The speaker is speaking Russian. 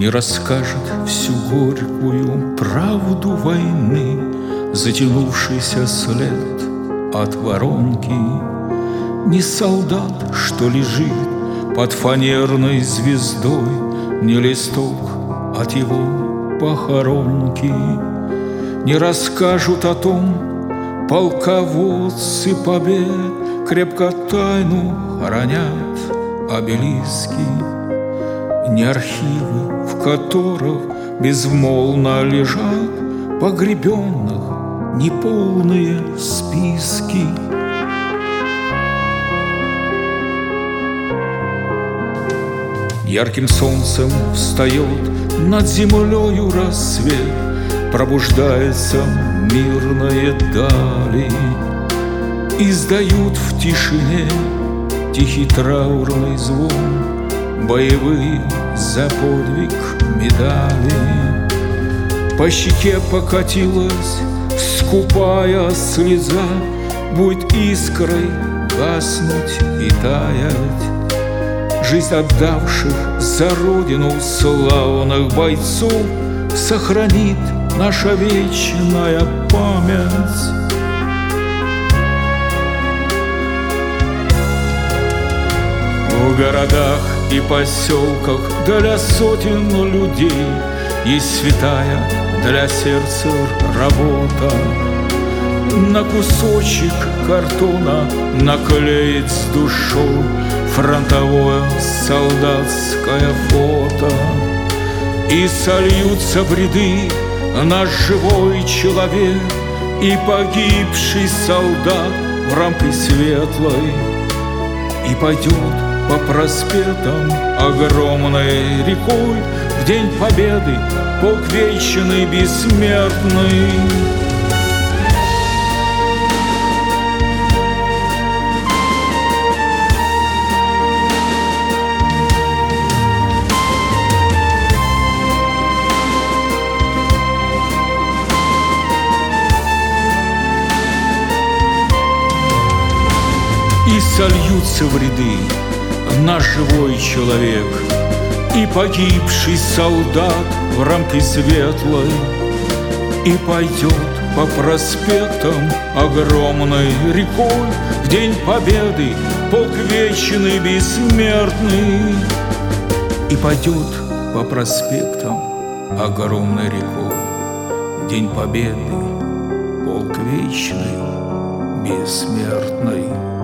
Не расскажет всю горькую правду войны, затянувшийся след от воронки. Не солдат, что лежит под фанерной звездой, не листок от его похоронки. Не расскажут о том полководцы побед, крепко тайну хранят обелиски. Не архивы, в которых безмолвно лежат погребенных неполные списки. Ярким солнцем встает над землею рассвет, пробуждается мирные дали. Издают в тишине тихий траурный звон боевые за подвиг медали. По щеке покатилась скупая слеза, будет искрой гаснуть и таять. Жизнь отдавших за родину славных бойцов сохранит наша вечная память. В городах и поселках для сотен людей есть святая для сердца работа. На кусочек картона наклеить с душой фронтовое солдатское фото. И сольются в ряды наш живой человек и погибший солдат в рамке светлой. И пойдет по проспектам огромной рекой в день победы полк вечный бессмертный. И сольются в ряды наш живой человек и погибший солдат в рамке светлой. И пойдет по проспектам огромной рекой в день победы полк вечный бессмертный. И пойдет по проспектам огромной рекой в день победы полк вечный бессмертный.